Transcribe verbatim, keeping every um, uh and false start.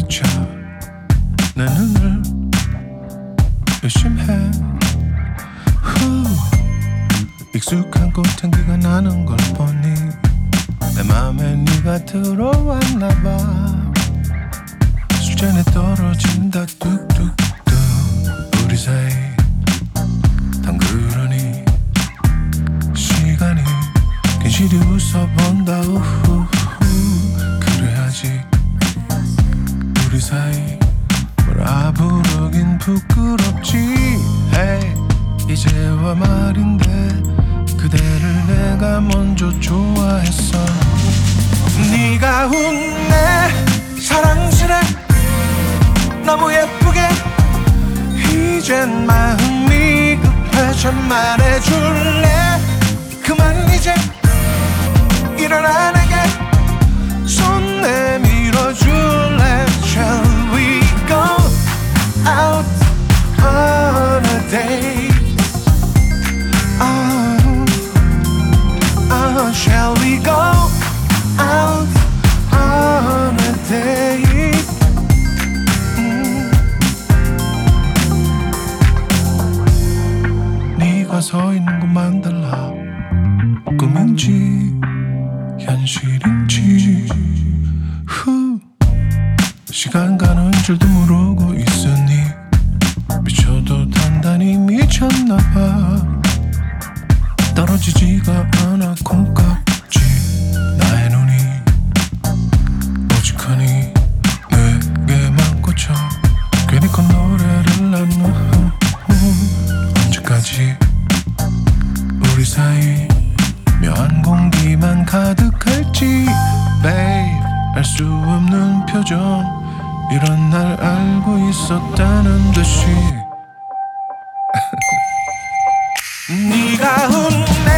비춰 내 눈을 의심해. 후, 익숙한 꽃향기가 나는 걸 보니 내 맘에 네가 들어왔나봐. 술잔에 떨어진다 뚝뚝뚝 우리 사이 덩그러니 시간이 괜시리 웃어본다. 우후후 그래야지 우리 사이 뭐라 부르긴 부끄럽지. hey, 이제와 말인데 그대를 내가 먼저 좋아했어. 네가 웃네 사랑스레 너무 예쁘게. 이젠 마음이 급해져 말해줄래. 그만 이제 일어나 내게 손 내밀어줄래. Shall we go out on a date? Oh, oh, shall we go out on a date? 음. 네가 서 있는 곳만 달라. 꿈인지 현실인지. 후, 시간 가는 줄도 모르고 있으니 미쳐도 단단히 미쳤나봐. 떨어지지가 않아 콩깍지 나의 눈이 오직하니 내게만 꽂혀 괜히 콧노래를 나누. 언제까지 우리 사이 묘한 공기만 가득할지. Babe, 알 수 없는 표정 이런 날 알고 있었다는 듯이. 네가 웃네